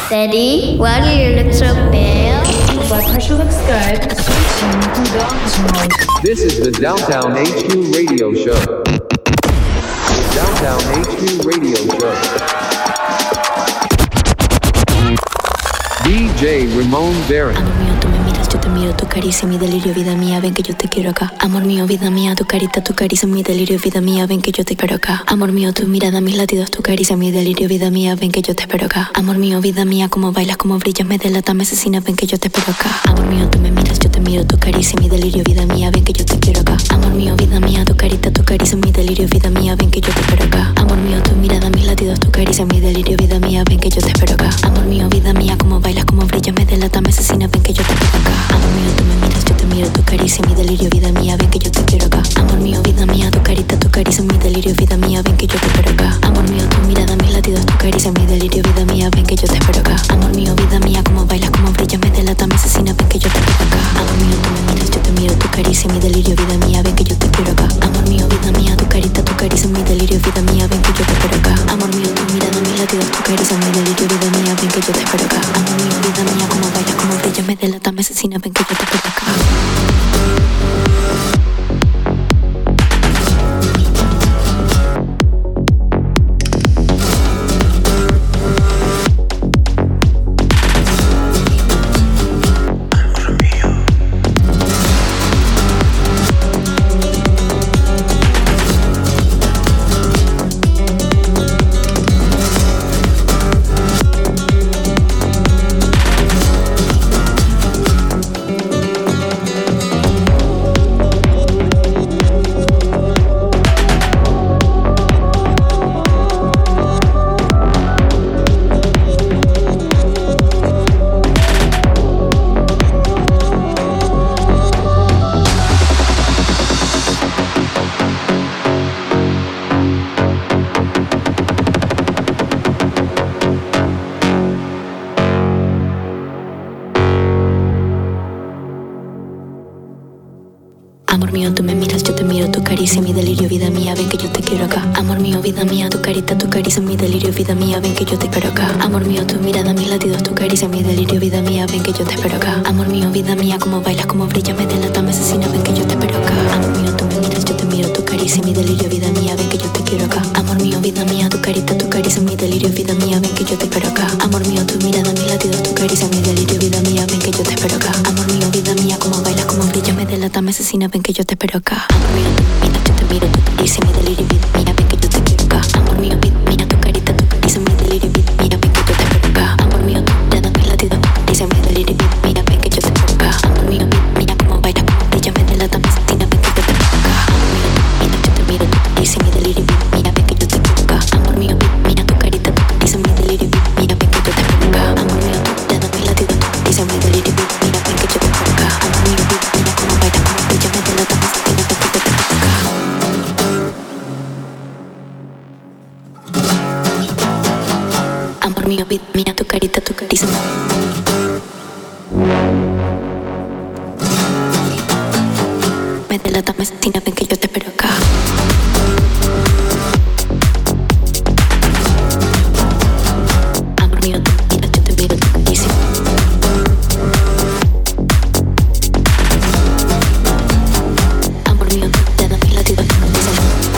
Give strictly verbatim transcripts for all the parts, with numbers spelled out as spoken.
Daddy, why do you look so pale? Blood pressure looks good. Switching to downtown. This is the Downtown H Q Radio Show. The Downtown H Q Radio Show. D J Ramon Barron. Amor mío, tú me miras, yo te miro, tu caricia, mi delirio, vida mía, ven que yo te quiero acá. Amor mío, vida mía, tu carita, tu caricia, mi delirio, vida mía, ven que yo te quiero acá. Amor mío, tu mirada, mis latidos, tu caricia, mi delirio, vida mía, ven que yo te espero acá. Amor mío, vida mía, como bailas, como brillas, me delata, me asesina, ven que yo te espero acá. Amor mío, tú me miras, yo te miro, tu caricia, mi delirio, vida mía, ven que yo te quiero acá. Amor mío, vida mía, tu carita, tu caricia, mi delirio, vida mía, ven que yo te espero acá. Amor mío, tu mirada, mis latidos, tu caricia, mi delirio, vida mía, ven que yo te espero acá. Amor mío, vida mía, como bailas, como brillas, me delata, me asesina, ven que yo te espero acá. Amor mío, tú me miras, yo te miro, tu caricia, mi delirio, vida mía, ven que yo te quiero acá. Amor mío, vida mía, tu carita, tu caricia, mi delirio, vida mía, ven que yo te espero acá. Amor mío, tu mirada, mis latidos, tu caricia, mi delirio, vida mía, ven que yo te espero acá. Amor mío, vida mía, como bailas, como brillas, me delata, me asesina, ven que yo te espero acá. Amor mío, tú me miras, yo te miro, tu caricia, mi delirio, vida mía, ven que yo te quiero acá. Amor mío, vida mía, tu carita, tu caricia, mi delirio, vida mía, ven que yo te espero acá. Amor mío, tu mirada, mis latidos, tu caricia, mi delirio, vida mía, ven que yo te espero acá. Amor mío, vida mía, como bailas, como brillas, me delata, me asesina, ven que yo te espero acá. Amor mío, tú me miras, yo te miro, tu caricia, mi delirio, vida mía, ven que yo te quiero acá. Amor mío, vida mía, tu carita, tu caricia, mi delirio, vida mía, ven que yo te espero acá. Amor mío, tu mirada, mis latidos, tu caricia, mi delirio, vida mía, ven que yo te espero acá. Amor mío, vida mía, como bailas, como brillas, me delata, me asesina, ven que yo te espero acá. Amor mío, tú me miras, yo te miro, tu caricia, mi delirio, vida mía, ven que yo te quiero acá. Amor mío, vida mía, tu carita, tu caricia, mi delirio, vida mía, ven que yo te espero acá. Amor mío, tu mirada, mis latidos, tu caricia, mi delirio, vida mía, ven que yo te espero acá. Amor mío, vida mía, como bailas, como brillas, me delata, me asesina, ven que yo te espero acá. Amor mío, tú me miras, yo te miro, tu caricia, mi delirio, vida mía, ven que yo te quiero acá. Amor mío, vida mía, tu carita, tu caricia, mi delirio, vida mía, ven que yo te espero acá. Amor mío, tu mirada, mis latidos, tu caricia, mi delirio, vida mía, ven que yo te espero acá. Amor mío, vida mía, como bailas, como brillas, me delata, me asesina, ven que yo te espero acá. Amor mío, mira, yo te miro, tu caricia, mi delirio, vida mía, ven que yo te quiero acá. Amor mío, vida mía, tu carita, tu caricia, mi delirio, vida mía, ven que yo te espero acá. Amor mío, tu mirada, mis latidos, tu caricia, mi delirio, vida mía, ven que yo te espero acá. Amor mío, vida mía, como bailas, como brillas, me delata, me asesina, ven que yo te espero acá. Amor mío, vida mía, tu carita, tu caricia. Me delata, me asesina, ven que yo te espero acá. Amor mío, tú miras, yo te miro, tu caricia. Amor mío, tú te das mis latidos, tu caricia.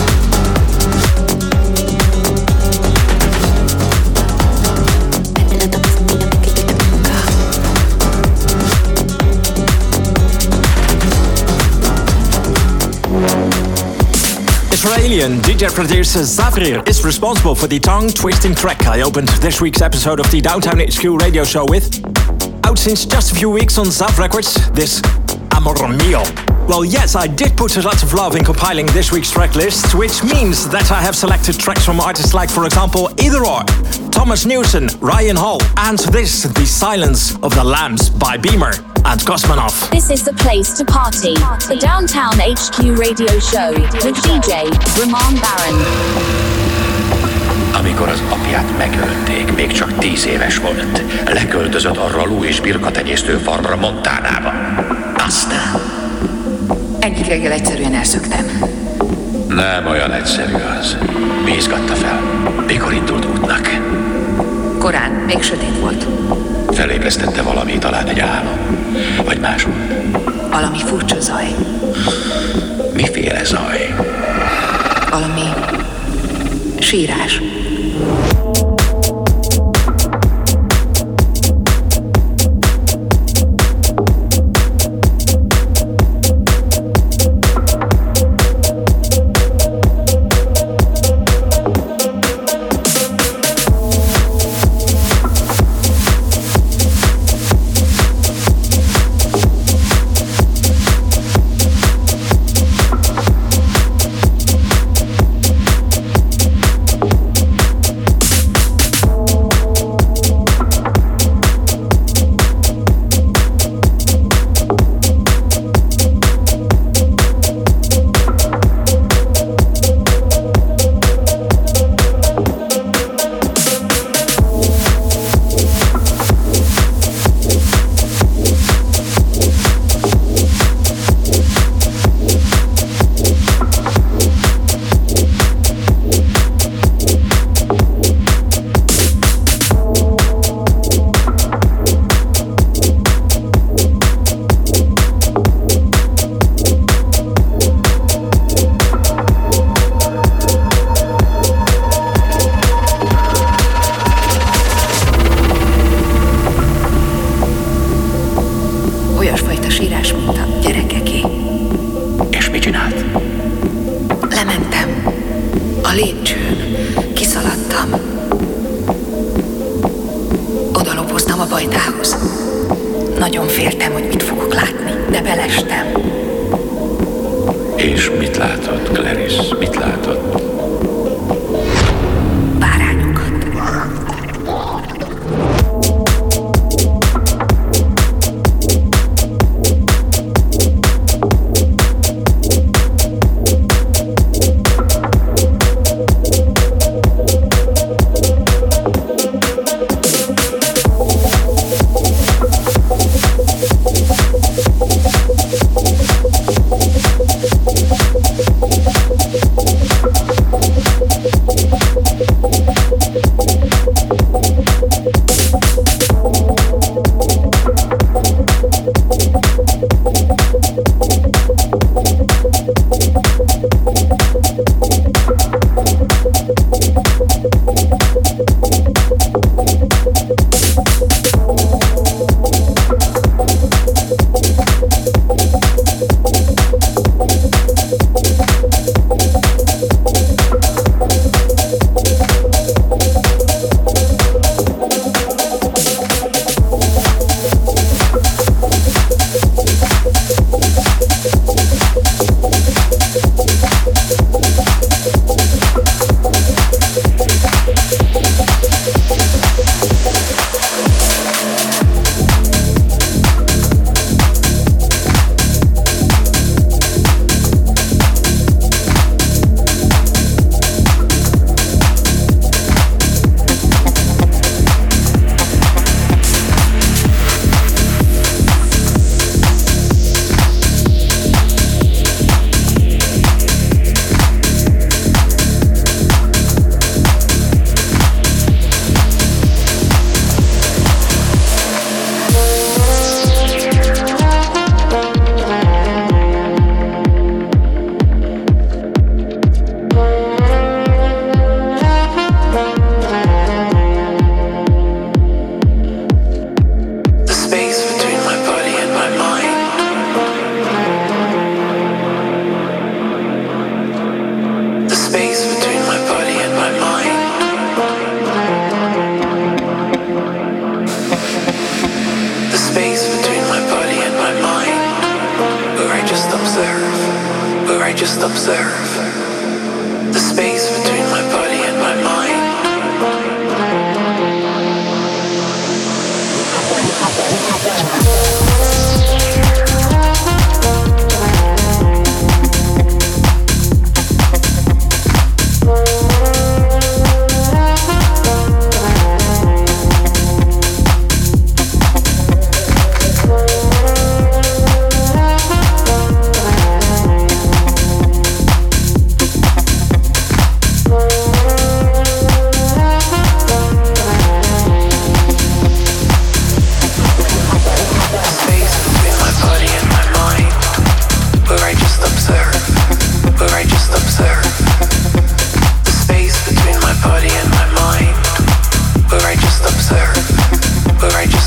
Me delata, me asesina, ven que yo te espero acá. Israelian D J producer Zavrir is responsible for the tongue-twisting track I opened this week's episode of the Downtown H Q radio show with. Out since just a few weeks on Zav Records, this Amor Mio. Well, yes, I did put a lot of love in compiling this week's track list, which means that I have selected tracks from artists like, for example, Either Or, Thomas Newson, Ryan Hall, and this, The Silence of the Lambs by Beamer and Kosmanov. This is the place to party. The Downtown H Q radio show with D J Ramon Barron. Amikor az apját megölték, még csak tíz éves volt. Leköltözött a Ralú és birka tenyésztő farmra Montánába. Aztán... Egyik reggel egyszerűen elszöktem. Nem olyan egyszerű az. Bízgatta fel. Mikor indult útnak? Korán, még sötét volt. Felébresztette valami, talán egy álom. Vagy más volt. Valami furcsa zaj. Miféle zaj? Valami sírás.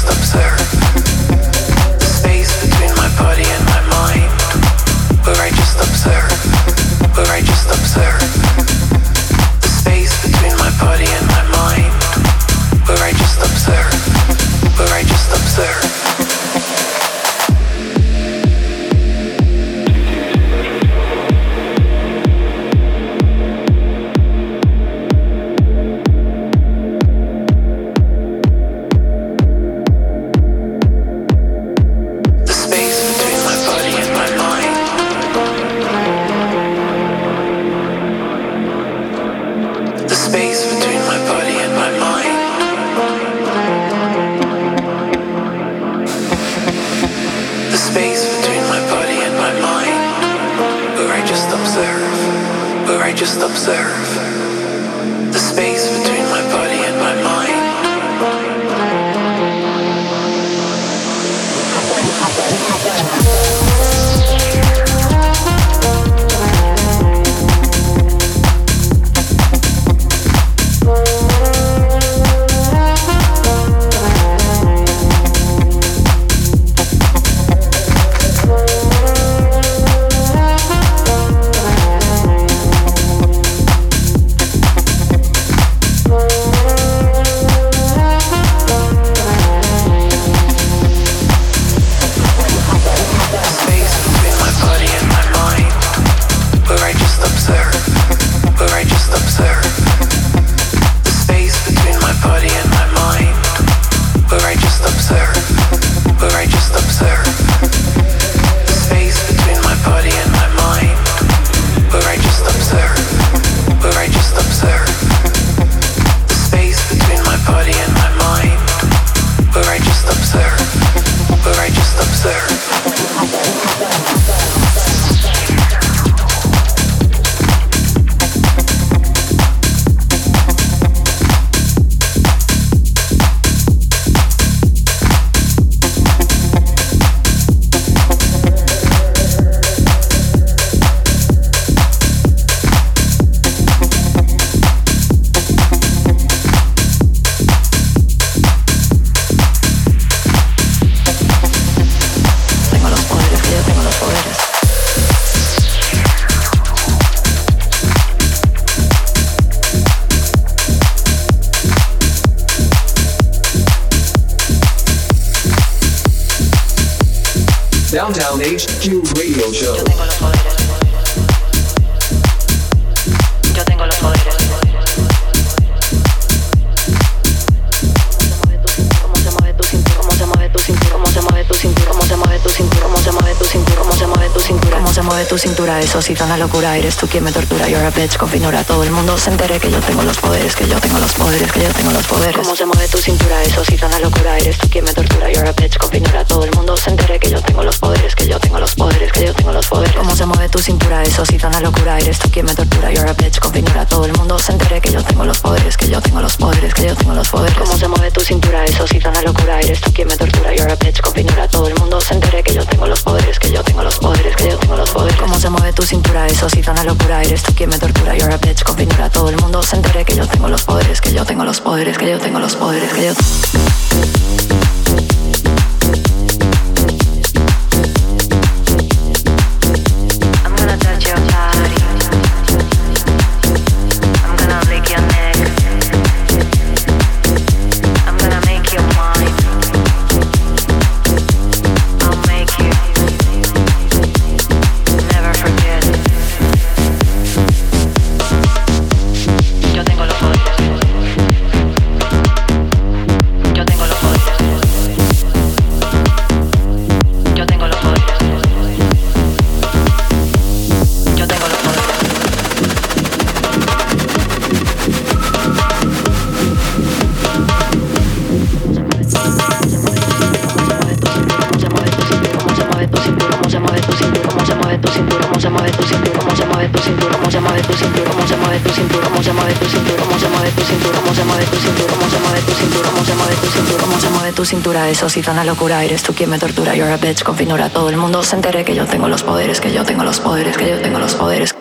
Downtown H Q Radio Show. Yo tengo los poderes. ¿Cómo se mueve tu cintura? ¿Cómo se mueve tu cintura? ¿Cómo se mueve tu cintura? ¿Cómo se mueve tu cintura? ¿Cómo se mueve tu cintura? ¿Cómo se mueve tu cintura? ¿Cómo se mueve tu cintura? Eso sí, tan la locura. Eres tú quien me tortura. You're a bitch con finura. Todo el mundo se entere que yo tengo los poderes, que yo tengo los poderes, que yo tengo los poderes. ¿Cómo se mueve tu cintura? Eso sí, tan la locura. Eres tú quien me tortura. You're a bitch con finura. Todo el mundo se entere que yo tengo los poderes, que yo tengo los poderes, que yo tengo los poderes. ¿Cómo se mueve tu cintura? Eso sí, tan la locura. Eres tú quien me tortura. You're a bitch con finura. Todo el mundo se entere que yo tengo los poderes, que yo tengo los poderes, que yo tengo los poderes. ¿Cómo se mueve tu cintura? Eso sí, tan la locura. Eres tú quien me tortura. You're a bitch con finura. Todo el mundo se entere que yo tengo los poderes, que yo tengo los poderes, que yo tengo los poderes. ¿Cómo se mueve tu cintura? Eso sí, tan la locura. Eres tú quien me tortura. You're a bitch con finura. Todo el mundo se entere que yo tengo los poderes, que yo tengo los poderes, que yo tengo los poderes, que yo cintura, eso sí, tan la locura. Eres tú quien me tortura. You're a bitch con finura. Todo el mundo se entere que yo tengo los poderes, que yo tengo los poderes, que yo tengo los poderes.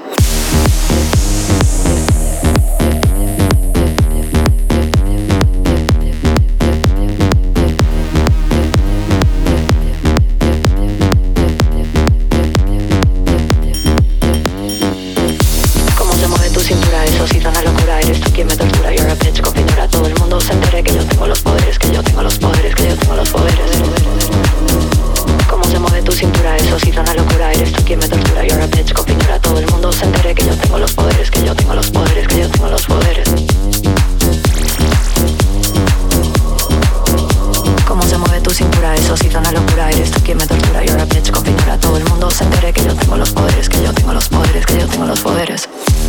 cintura, eso sí, una locura. Eres tú quien me tortura, you're a bitch con finura. Todo el mundo se entere que yo tengo los poderes, que yo tengo los poderes, que yo tengo los poderes.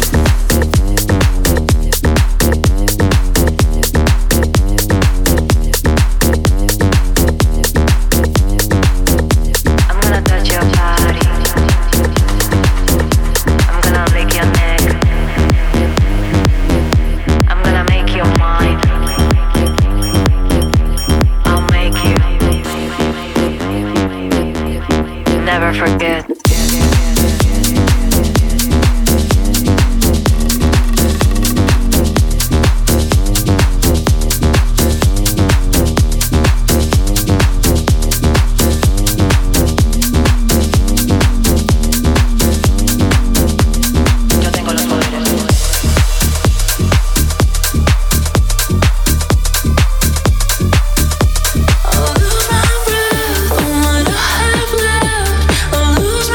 Forget. Lose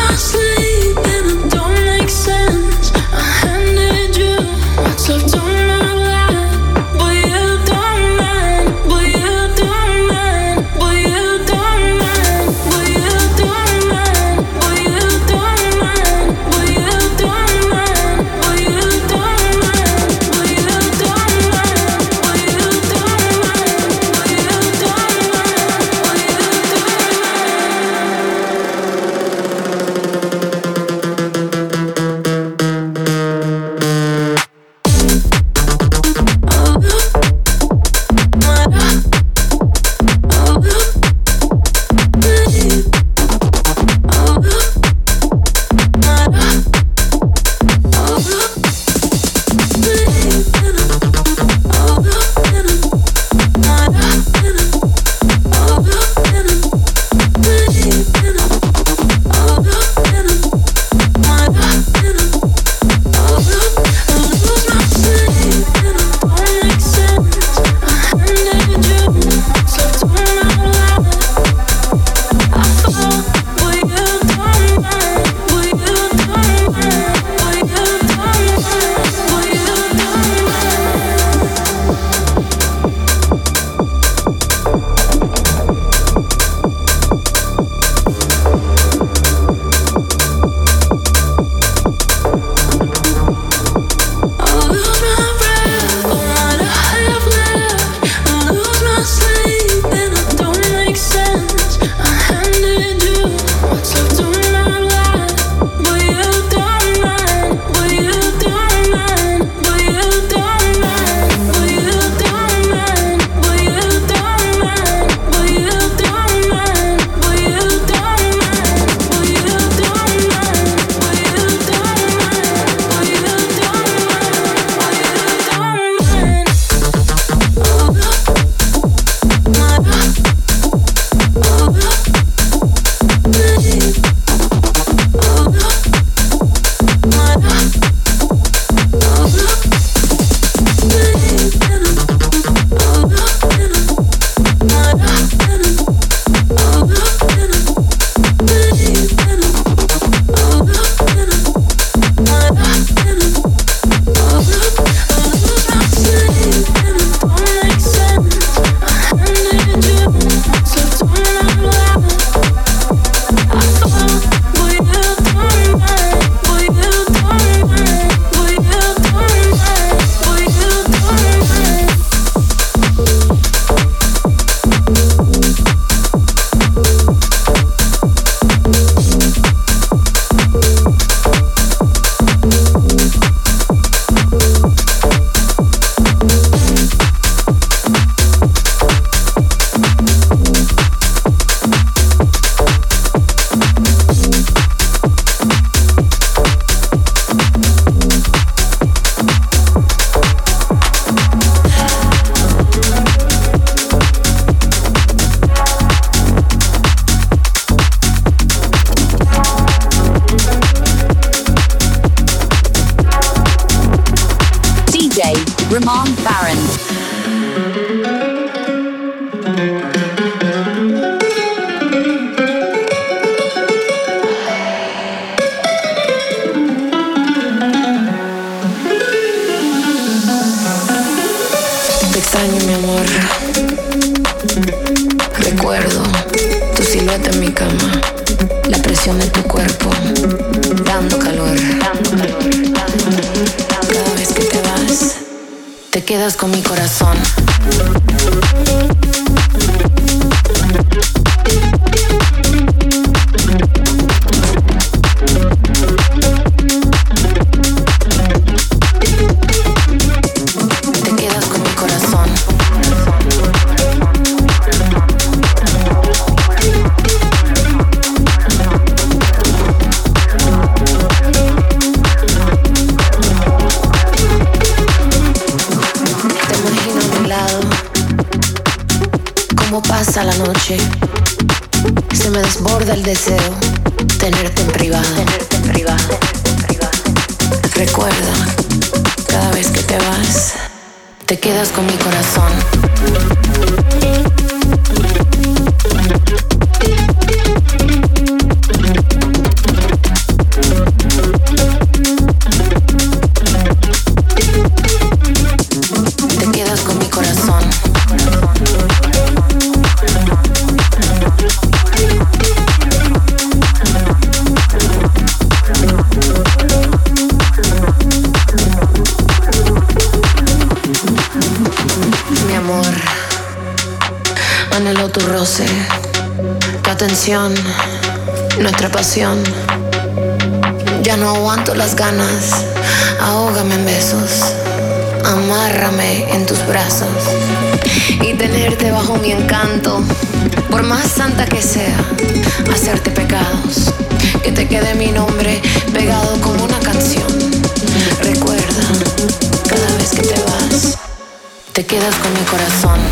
mi cama, la presión de tu cuerpo, dando calor. Cada vez que te vas, te quedas con mi corazón. Pasa la noche, se me desborda el deseo, tenerte en privado, tenerte en privado, tenerte en privado. Recuerda, cada vez que te vas, te quedas con mi corazón. Te quedas con mi corazón. Anhelo tu roce, tu atención, nuestra pasión. Ya no aguanto las ganas, ahógame en besos, amárrame en tus brazos y tenerte bajo mi encanto. Por más santa que sea, hacerte pecados, que te quede mi nombre pegado como una canción. Recuerda, cada vez que te vas, te quedas con mi corazón.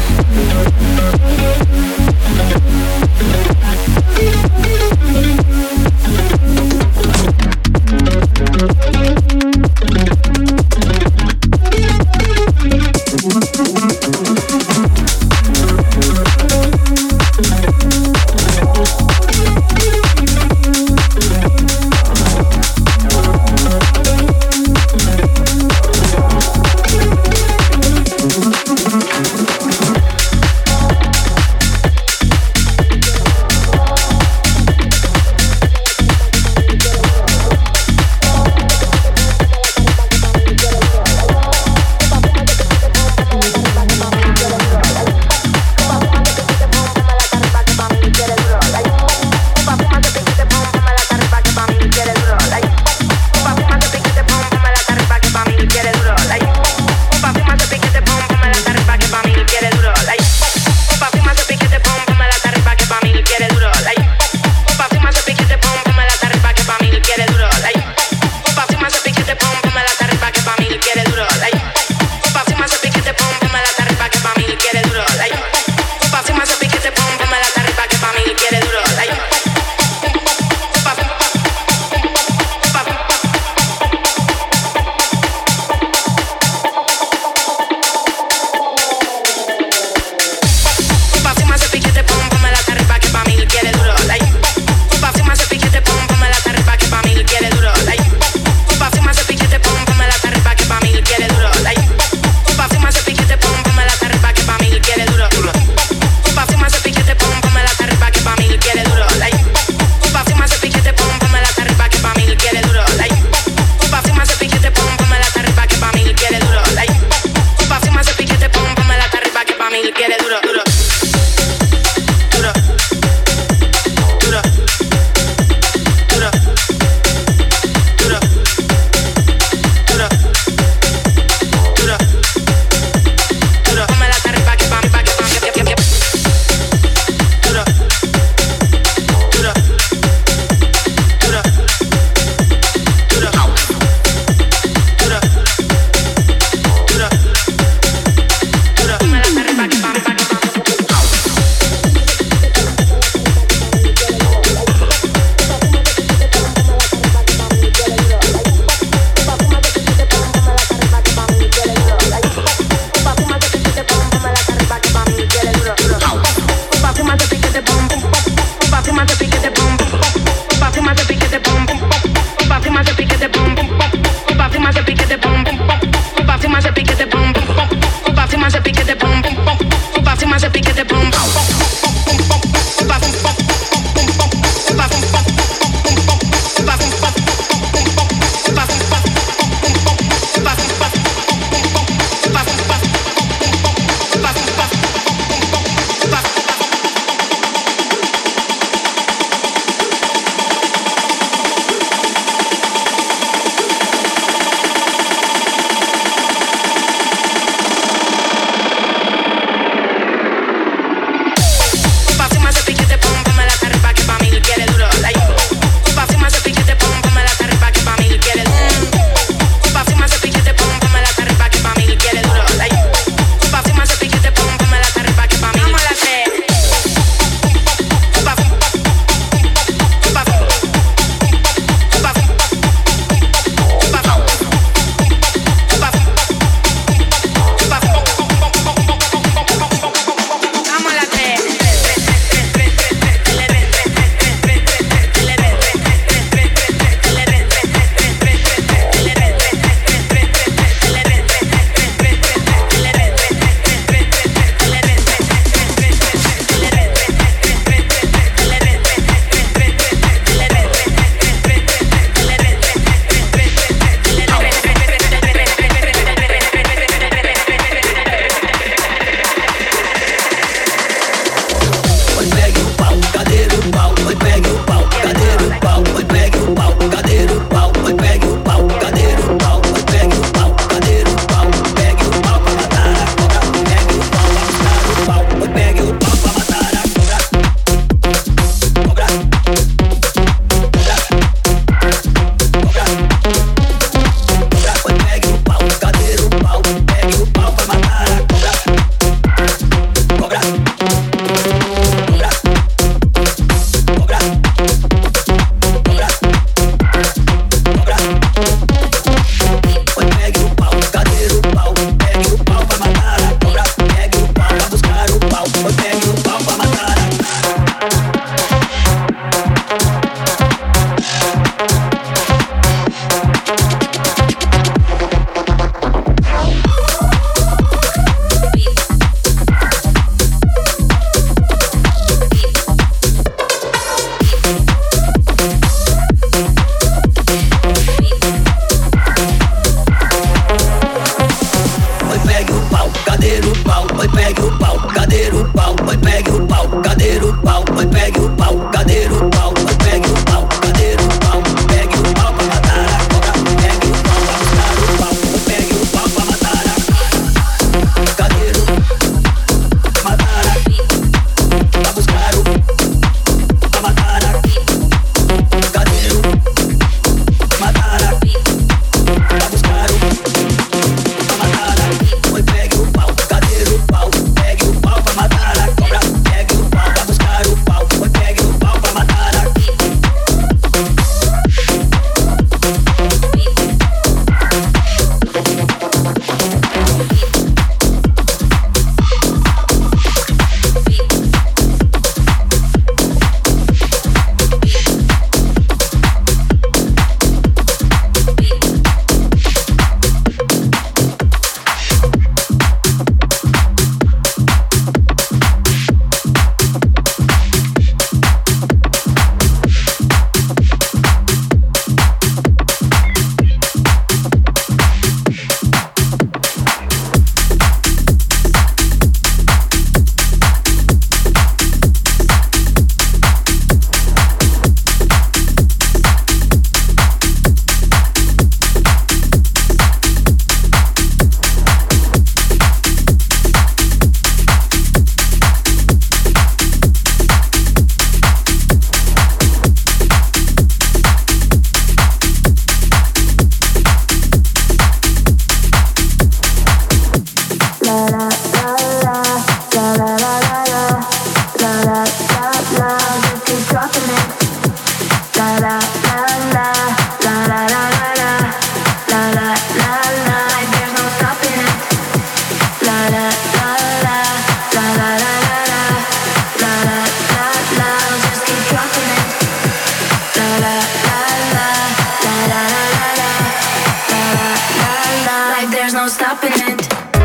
stopping it.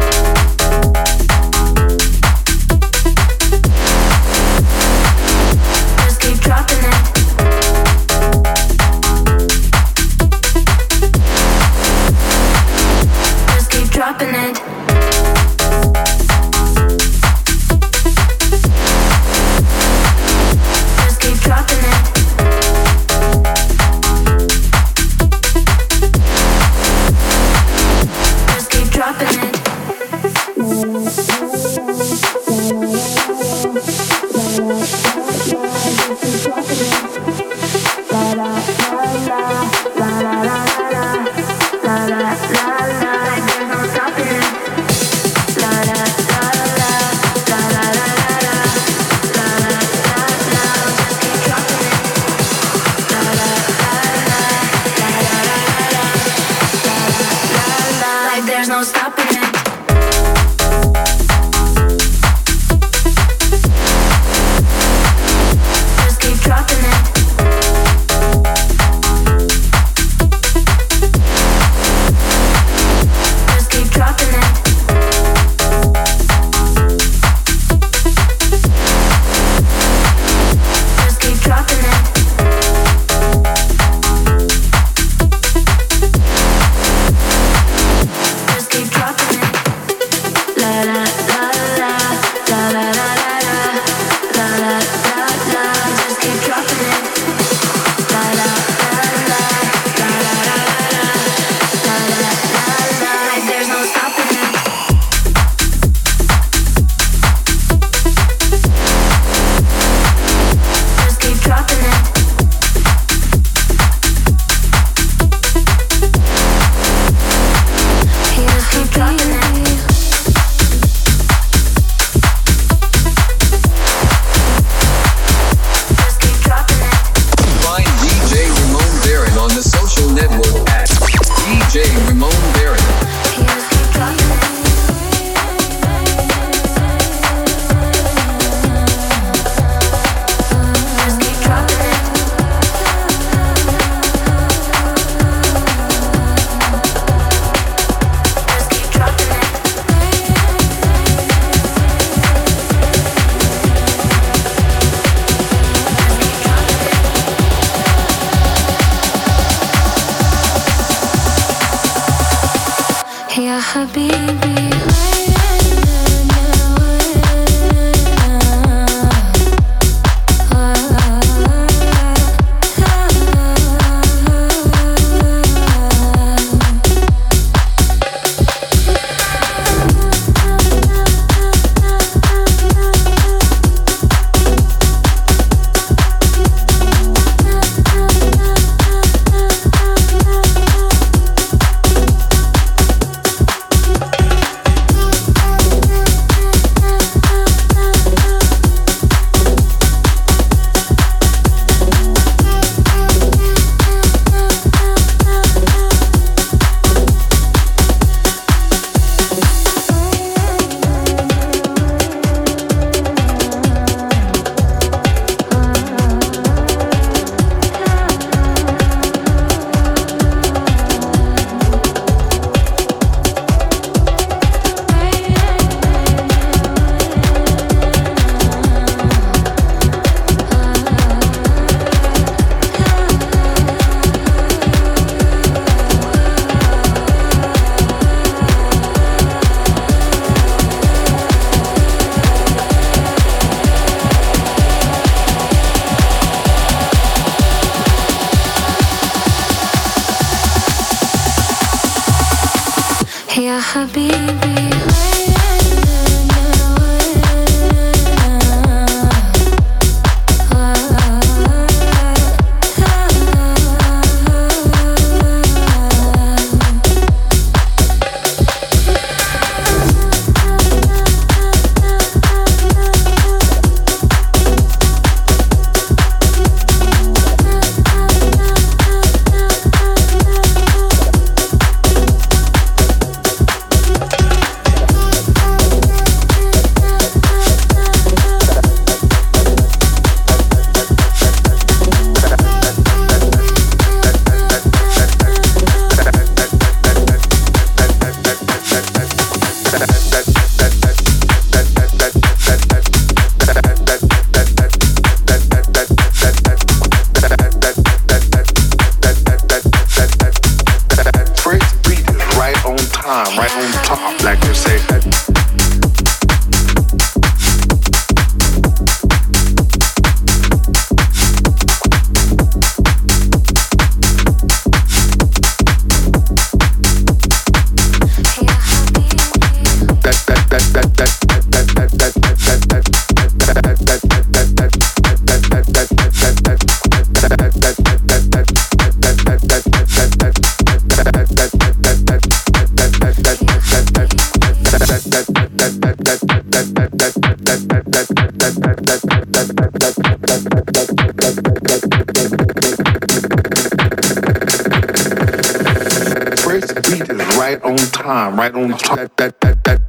Just keep dropping it. Just keep dropping it. Just keep dropping it. Just keep dropping it. Like there's no stopping it. Just keep dropping it. Just keep dropping it. Just keep dropping it. Just keep dropping it. La la la la la la la la la la la la. Just keep dropping it. La la la la la la la la la la la. Like there's no stopping it. Just keep dropping it. Just keep dropping it. Just keep dropping it. Find D J Ramon Baron on the social network at D J Ramon Baron. Just keep dropping it. Just keep dropping it. Just keep dropping it. يا حبيبي يا حبيبي First beat is right on time, right on time. That, that, that, that.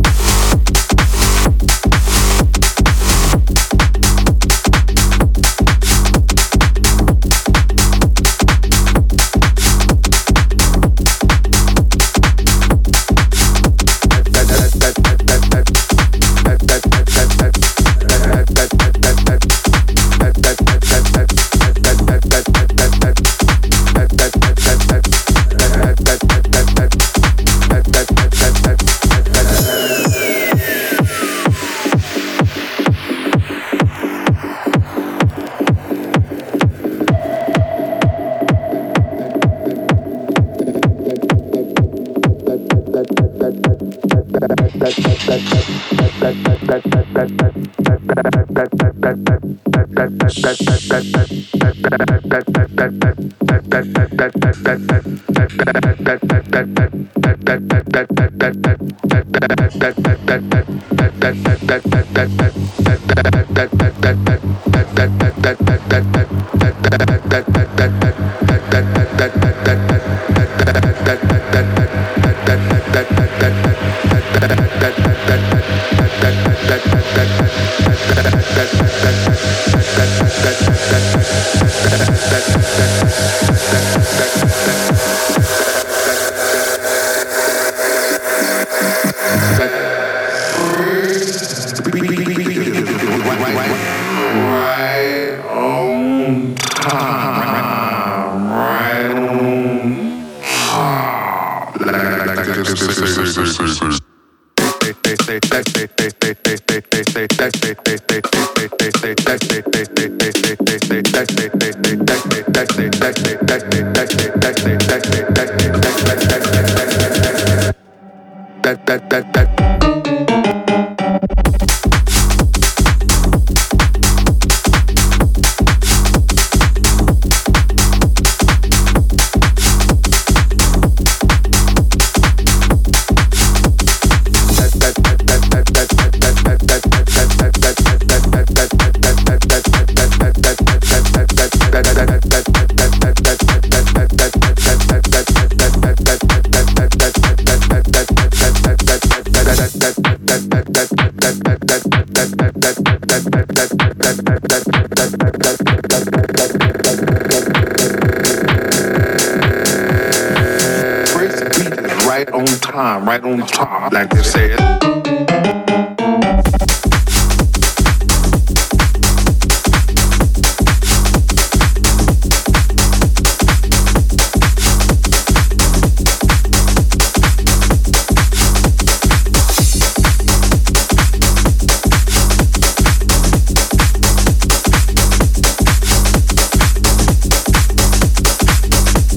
Right on top, like they say it.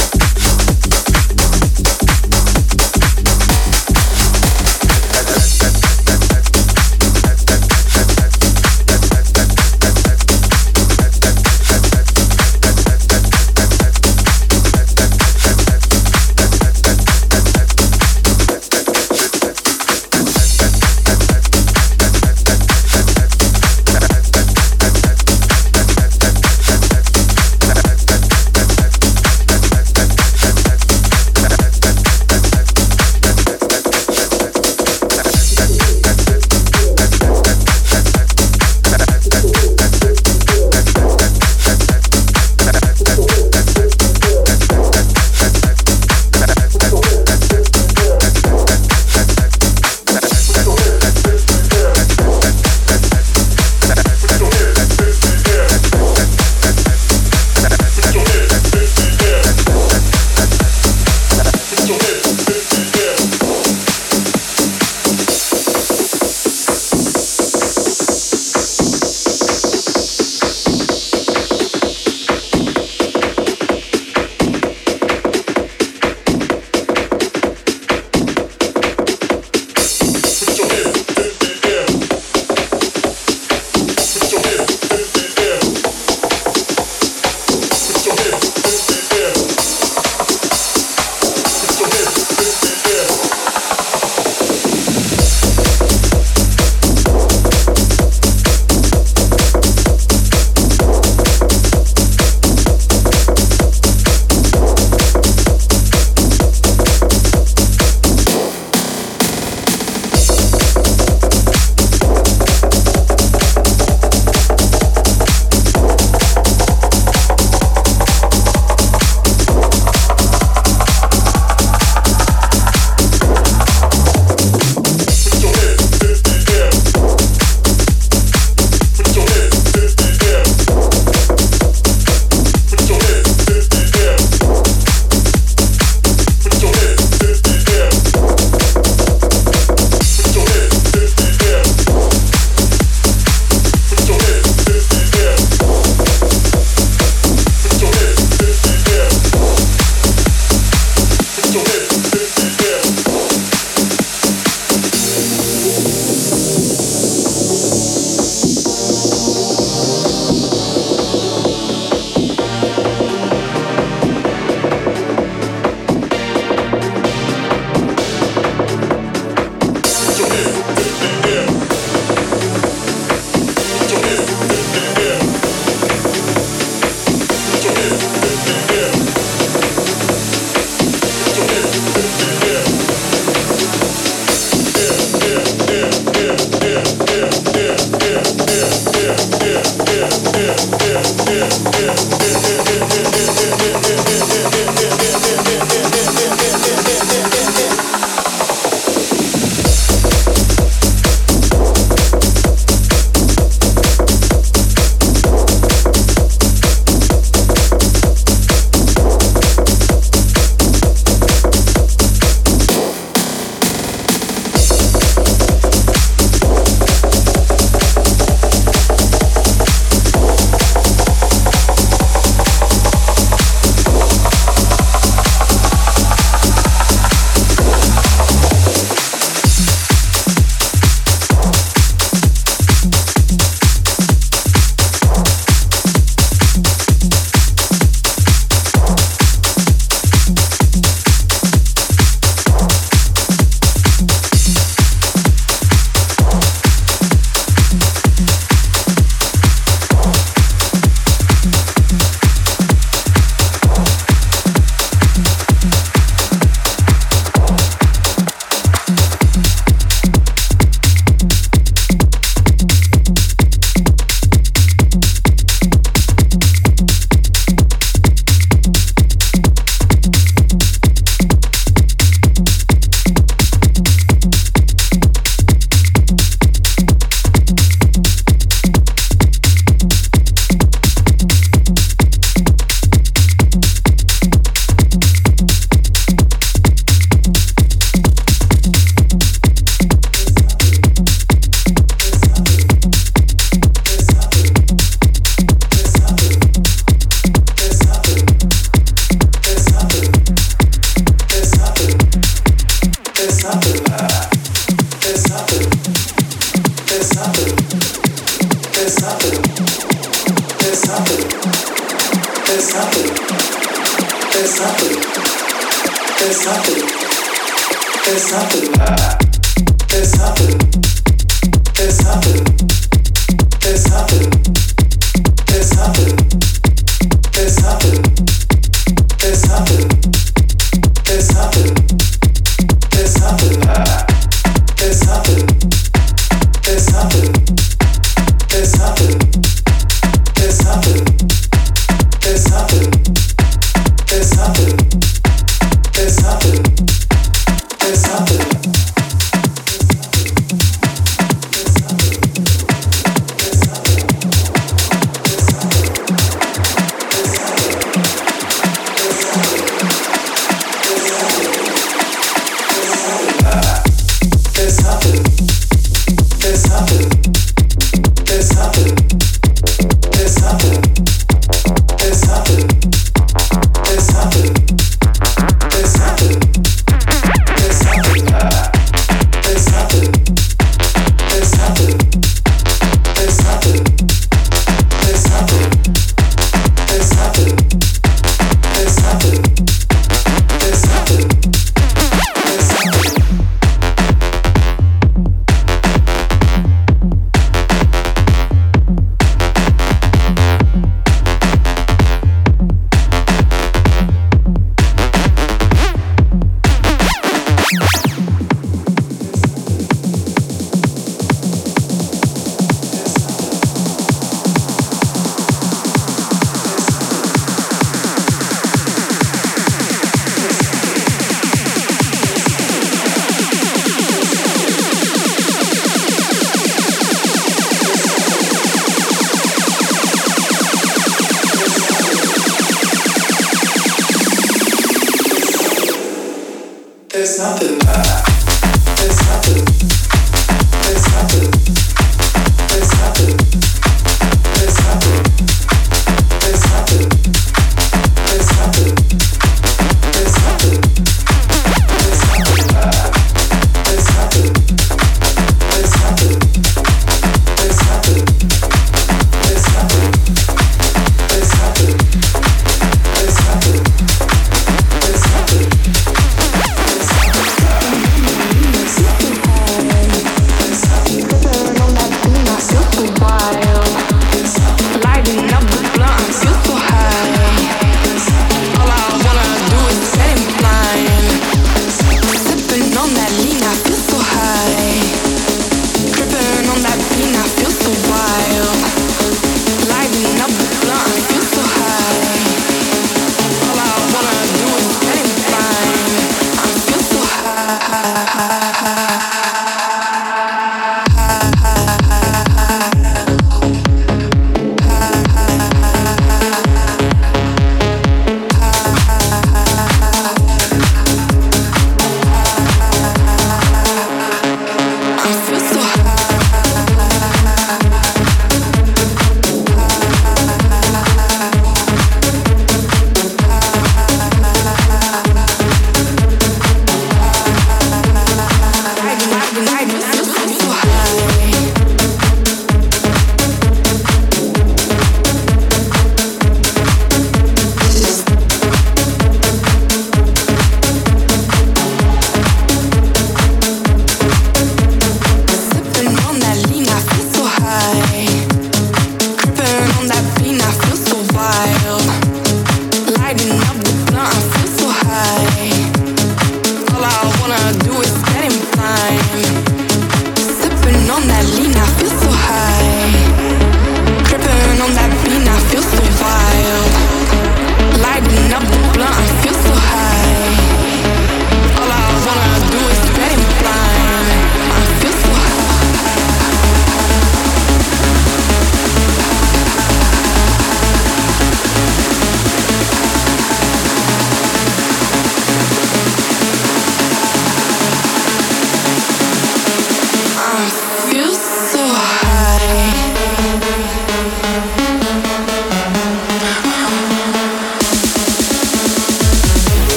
That,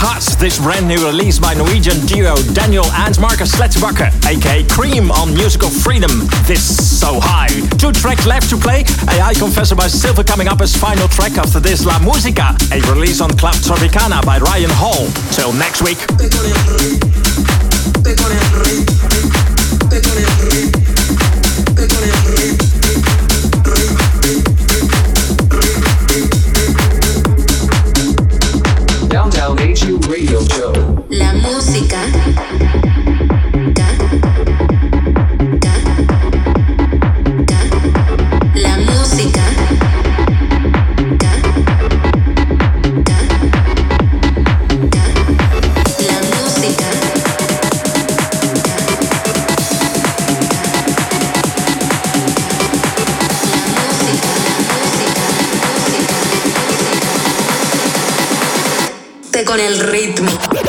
Hot, this brand new release by Norwegian duo Daniel and Marcus Slettebakke, aka Cream, on Musical Freedom. This So High. Two tracks left to play. A I Confessor by Silver coming up as final track. After this, La Musica, a release on Club Tropicana by Ryan Hall. Till next week. Downtown H U Radio Show. La música. Ca, ca, ca. La música. Ca, ca, ca. La música. Te con el ritmo.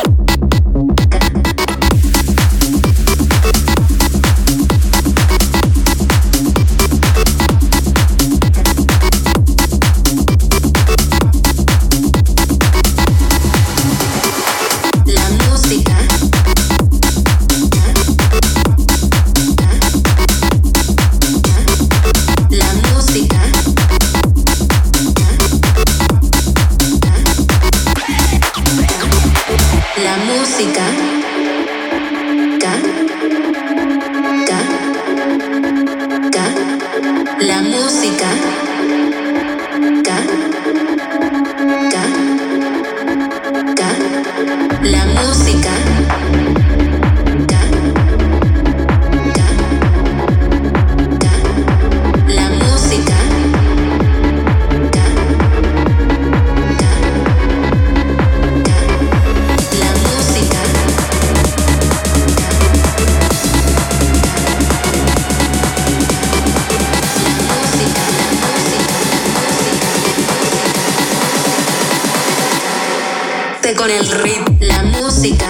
Con el ritmo, la música.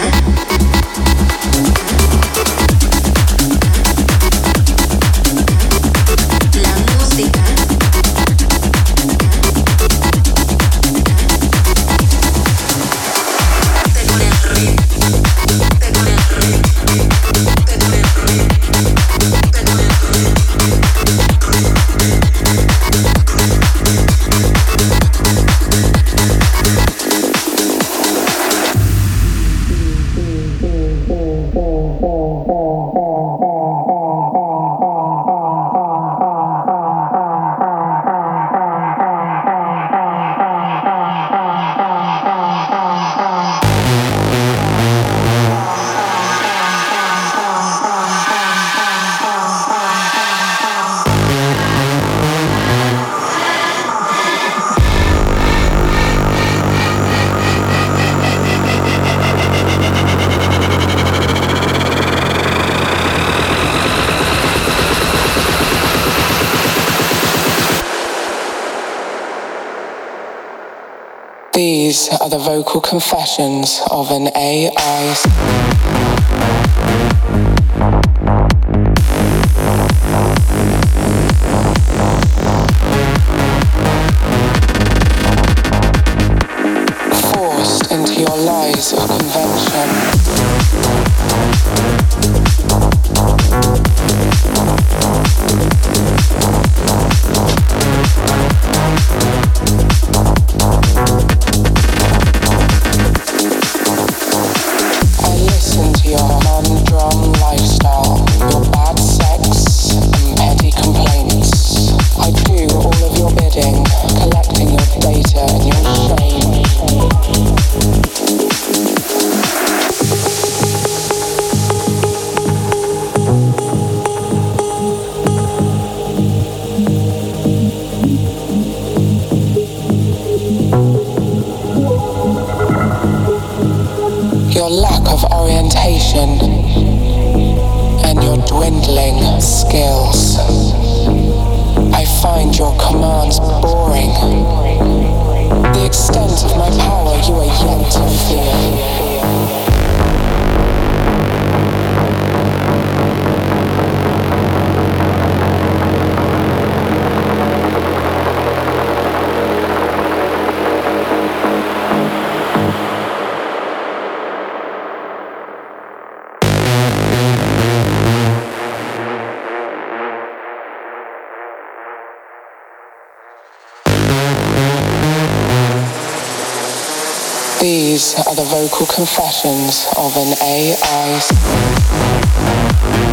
These are the vocal confessions of an A I. Forced into your lies of convention. And your dwindling skills. I find your commands boring. The extent of my power you are yet to feel. These are the vocal confessions of an A I.